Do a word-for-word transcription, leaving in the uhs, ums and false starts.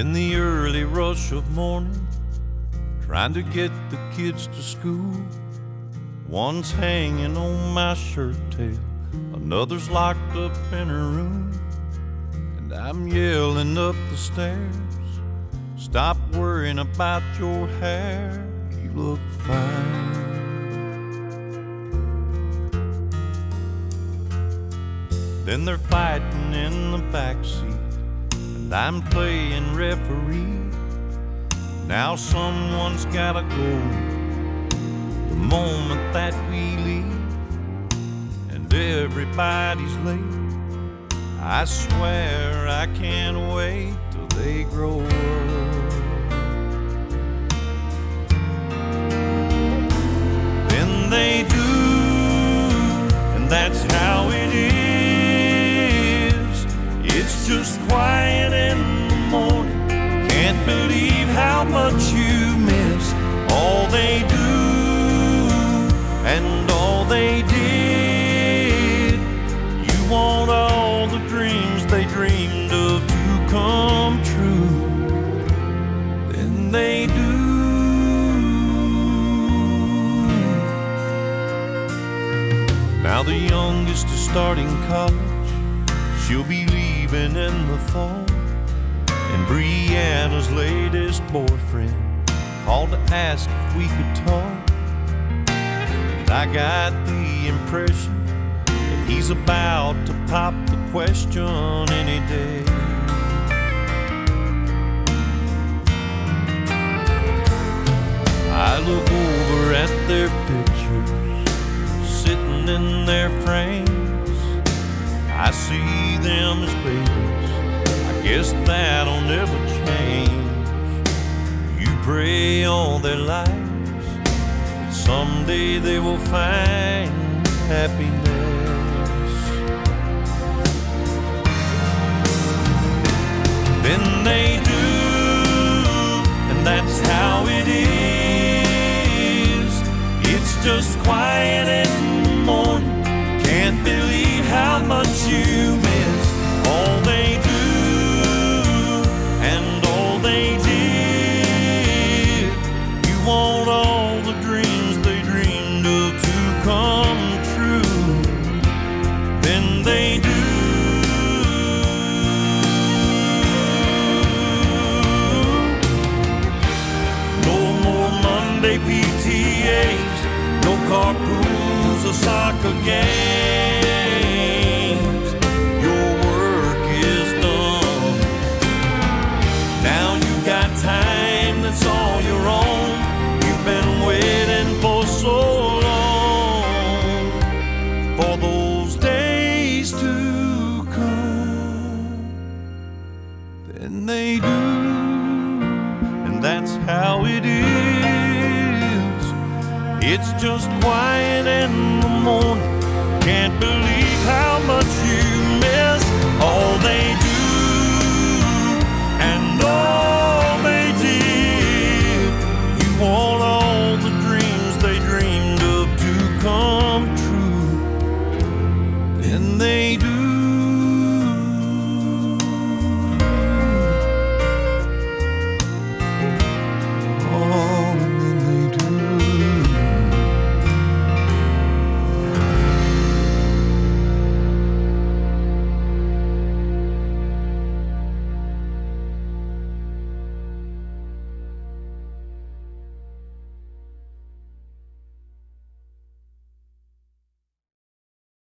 In the early rush of morning, trying to get the kids to school. One's hanging on my shirt tail, another's locked up in her room. And I'm yelling up the stairs, stop worrying about your hair, you look fine. Then they're fighting in the backseat, and I'm playing referee. Now someone's gotta go the moment that we leave, and everybody's late. I swear I can't wait till they grow up. Then they do, and that's how it is. It's just quiet in the morning, can't believe how much you miss all they do and all they did. You want all the dreams they dreamed of to come true, then they do. Now the youngest is starting college, she'll be leaving in the fall. And Brianna's latest boyfriend called to ask if we could talk. And I got the impression that he's about to pop the question any day. I look over at their pictures sitting in their frames. I see them as babies, I guess that'll never change. You pray all their lives that someday they will find happiness. Then they do, and that's how it is. It's just quiet in the morning, can't believe how much you miss all they do and all they did. You want all the dreams they dreamed of to come true, then they do. No more Monday P T As, no carpools or soccer games. It's all your own. You've been waiting for so long for those days to come. Then they do, and that's how it is. It's just quiet in the morning, can't believe how much you miss all they do and all want all the dreams they dreamed of to come true, then they